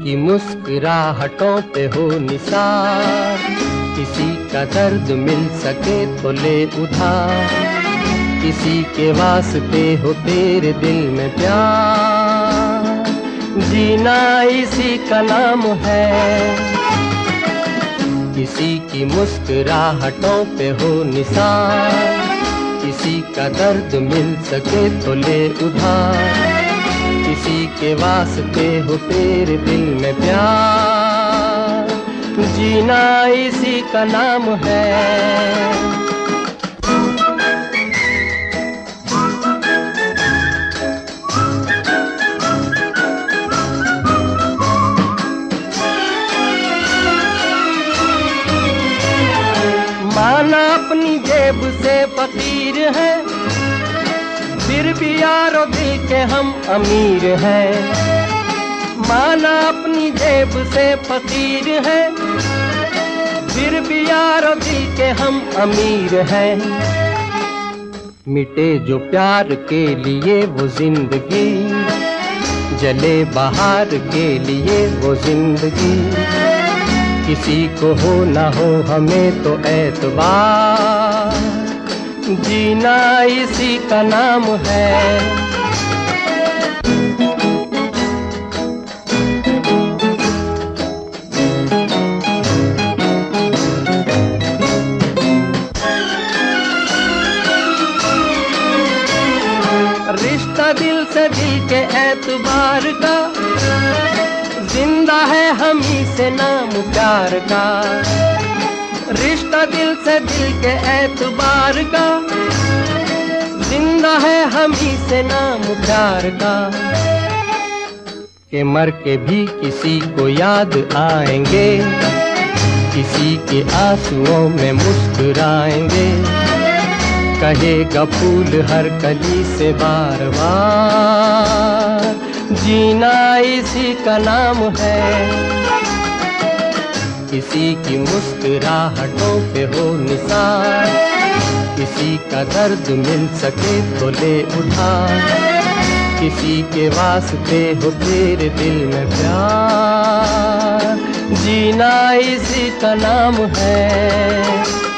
की मुस्कुराहटों पे हो निसार, किसी का दर्द मिल सके तो ले उधार, किसी के वास्ते हो तेरे दिल में प्यार, जीना इसी का नाम है। किसी की मुस्कुराहटों पे हो निसार, किसी का दर्द मिल सके तो ले उधार, किसी के वास्ते हो तेरे दिल में प्यार, जीना इसी का नाम है। माना अपनी जेब से फकीर है, फिर भी यारो दिल के हम अमीर हैं। माना अपनी जेब से फकीर है, फिर भी यारो दिल के हम अमीर हैं। मिटे जो प्यार के लिए वो जिंदगी, जले बहार के लिए वो जिंदगी, किसी को हो ना हो हमें तो एतबार, जीना इसी का नाम है। रिश्ता दिल से दिल के एतबार का, जिंदा है हम ही से नाम प्यार का। रिश्ता दिल से दिल के एतबार का, जिंदा है हम ही से नाम प्यार का। के मर के भी किसी को याद आएंगे, किसी के आंसुओं में मुस्कुराएंगे, कहेगा फूल हर कली से बार बार, जीना इसी का नाम है। किसी की मुस्कुराहटों पे हो निसार, किसी का दर्द मिल सके तो ले उधार, किसी के वास्ते हो तेरे दिल में प्यार, जीना इसी का नाम है।